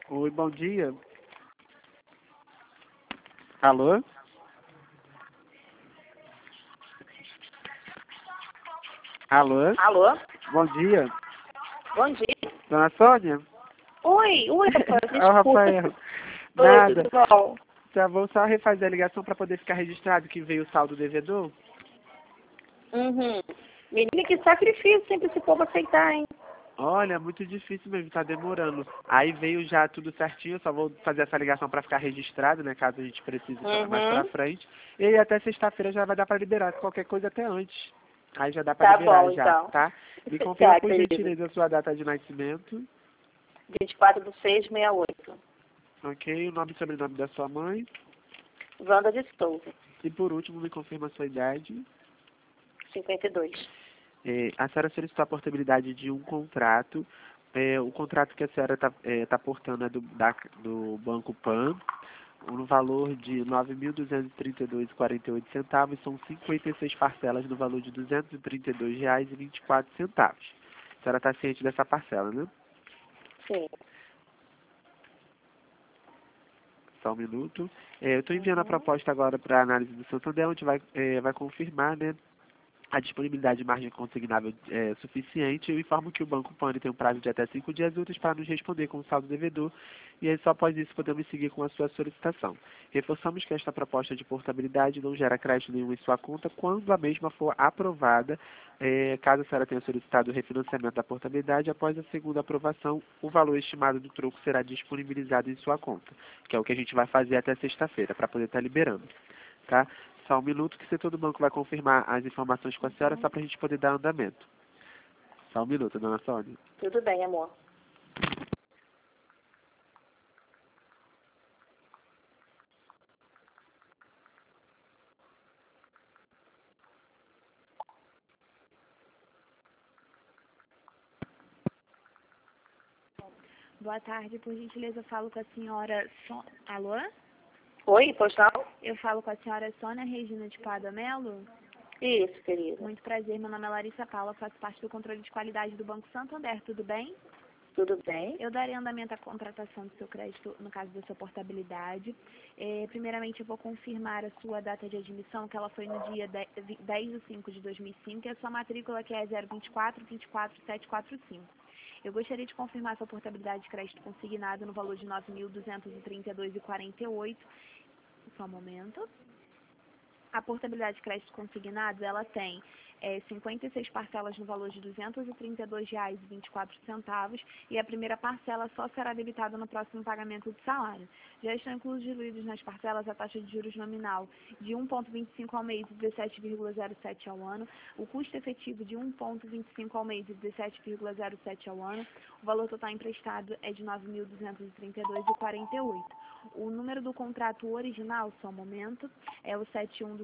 Oi, bom dia. Alô? Alô? Alô? Bom dia. Bom dia. Dona Sônia? Oi, Rafael, É o desculpa. Rafael. Oi, Nada. tudo bom? Já vou só refazer a ligação para poder ficar registrado que veio o saldo devedor. Uhum. Menina, que sacrifício sempre esse povo aceitar, hein? Olha, muito difícil mesmo, tá demorando. Aí veio já tudo certinho, só vou fazer essa ligação para ficar registrado, né, caso a gente precise mais pra frente. E aí até sexta-feira já vai dar para liberar, qualquer coisa até antes. Aí já dá para Tá liberar bom, já, então. tá? Me confirma Tá, por querido. gentileza a sua data de nascimento. 24/6/68. Ok, o nome e sobrenome da sua mãe. Wanda de Souza, E por último, me confirma a sua idade. 52. A senhora solicitou a portabilidade de um contrato. O contrato que a senhora está portando é do Banco Pan, no valor de R$ 9.232,48. São 56 parcelas no valor de R$ 232,24. A senhora está ciente dessa parcela, né? Sim. Só um minuto. Eu estou enviando a proposta agora para a análise do Santander, onde vai confirmar, né, a disponibilidade de margem consignável é suficiente. Eu informo que o Banco Pan tem um prazo de até 5 dias úteis para nos responder com o saldo devedor, e aí só após isso podemos seguir com a sua solicitação. Reforçamos que esta proposta de portabilidade não gera crédito nenhum em sua conta quando a mesma for aprovada. Caso a senhora tenha solicitado o refinanciamento da portabilidade, após a segunda aprovação, o valor estimado do troco será disponibilizado em sua conta, que é o que a gente vai fazer até sexta-feira, para poder estar liberando. Tá? Só um minuto que o setor do banco vai confirmar as informações com a senhora, só para a gente poder dar andamento. Só um minuto, dona Sônia. Tudo bem, amor. Boa tarde, por gentileza, eu falo com a senhora Alô? Oi, pois não? Eu falo com a senhora Sônia Regina de Pada Melo? Isso, querida. Muito prazer, meu nome é Larissa Paula, faço parte do controle de qualidade do Banco Santander, tudo bem? Tudo bem? Eu darei andamento à contratação do seu crédito, no caso da sua portabilidade. Primeiramente, eu vou confirmar a sua data de admissão, que ela foi no dia 10/5/2005, e a sua matrícula, que é 024-24745. Eu gostaria de confirmar a sua portabilidade de crédito consignado no valor de R$ 9.232,48. Só um momento. A portabilidade de crédito consignado, ela tem 56 parcelas no valor de R$ 232,24, e a primeira parcela só será debitada no próximo pagamento de salário. Já estão incluídos nas parcelas a taxa de juros nominal de 1,25 ao mês e 17,07 ao ano, o custo efetivo de 1,25 ao mês e 17,07 ao ano, o valor total emprestado é de R$ 9.232,48. O número do contrato original, só um momento, é o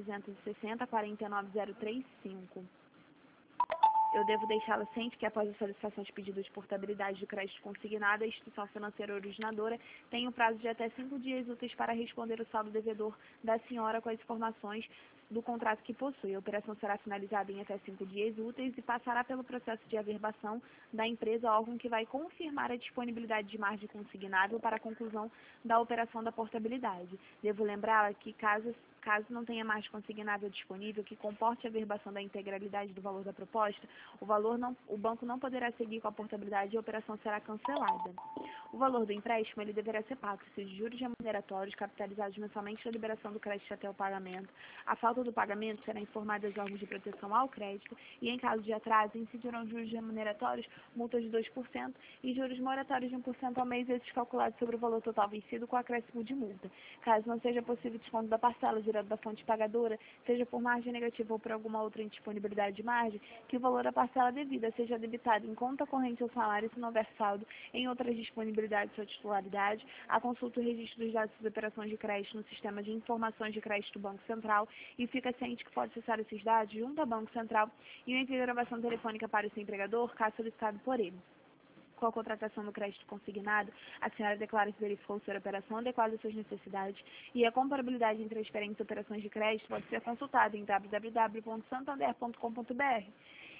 71260-49035. Eu devo deixá-la ciente que após a solicitação de pedido de portabilidade de crédito consignado, a instituição financeira originadora tem um prazo de até 5 dias úteis para responder o saldo devedor da senhora com as informações do contrato que possui. A operação será finalizada em até 5 dias úteis e passará pelo processo de averbação da empresa, órgão que vai confirmar a disponibilidade de margem consignável para a conclusão da operação da portabilidade. Devo lembrar que caso não tenha margem consignável disponível que comporte a averbação da integralidade do valor da proposta, o banco não poderá seguir com a portabilidade e a operação será cancelada. O valor do empréstimo ele deverá ser pago se os juros remuneratórios capitalizados mensalmente na liberação do crédito até o pagamento. A falta do pagamento será informada aos órgãos de proteção ao crédito e, em caso de atraso, incidirão juros remuneratórios, multas de 2% e juros moratórios de 1% ao mês, esses calculados sobre o valor total vencido com acréscimo de multa. Caso não seja possível desconto da parcela direto da fonte pagadora, seja por margem negativa ou por alguma outra indisponibilidade de margem, que o valor da parcela devida seja debitado em conta corrente ou salário se não houver saldo em outras disponibilidades ou titularidade, a consulta o registro dos dados das operações de crédito no sistema de informações de crédito do Banco Central e fica ciente que pode acessar esses dados junto ao Banco Central e envia gravação telefônica para o seu empregador, caso solicitado por ele. Com a contratação do crédito consignado, a senhora declara que verificou se a operação adequada às suas necessidades e a comparabilidade entre as diferentes operações de crédito pode ser consultada em www.santander.com.br.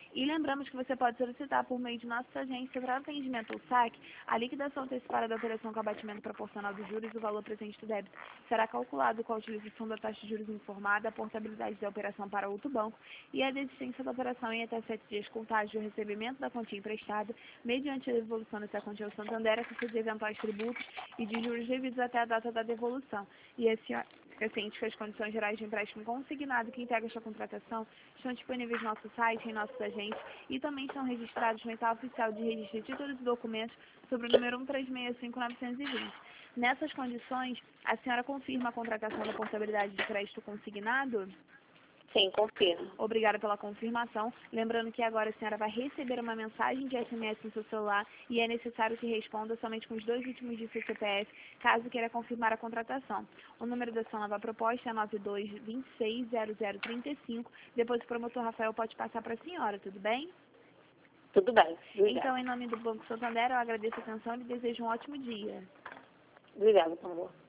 E lembramos que você pode solicitar por meio de nossa agência para atendimento ou saque a liquidação antecipada da operação com abatimento proporcional dos juros e o valor presente do débito será calculado com a utilização da taxa de juros informada, a portabilidade da operação para outro banco e a desistência da operação em até 7 dias contágio do recebimento da quantia emprestada, mediante a devolução dessa quantia ao Santander, a custo de eventuais tributos e de juros devidos até a data da devolução. E ciente que as condições gerais de empréstimo consignado que integra esta contratação estão disponíveis no nosso site, em nossos agentes e também estão registrados no edital oficial de registro de títulos e documentos sobre o número 1365-920. Nessas condições, a senhora confirma a contratação da portabilidade de crédito consignado? Sim, confirmo. Obrigada pela confirmação. Lembrando que agora a senhora vai receber uma mensagem de SMS no seu celular e é necessário que responda somente com os 2 últimos de seu CPF, caso queira confirmar a contratação. O número da sua nova proposta é 92260035. Depois o promotor Rafael pode passar para a senhora, tudo bem? Tudo bem. Obrigada. Então, em nome do Banco Santander, eu agradeço a atenção e desejo um ótimo dia. Obrigada, por favor.